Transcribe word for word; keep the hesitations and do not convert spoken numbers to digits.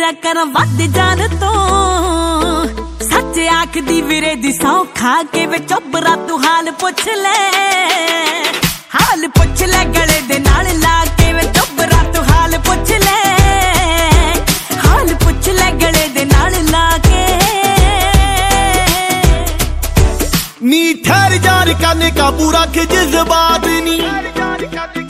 तेरा कर वध जान तो सच आख दी वीरे दी सौ खा के वे चोबरा तू हाल पुछ ले हाल पुछ ले गले दे नाल ला के वे चोबरा तू हाल पुछ ले हाल पुछ ले गले दे नाल ला के नी ठहर जान काने काबू रख जज्बात नी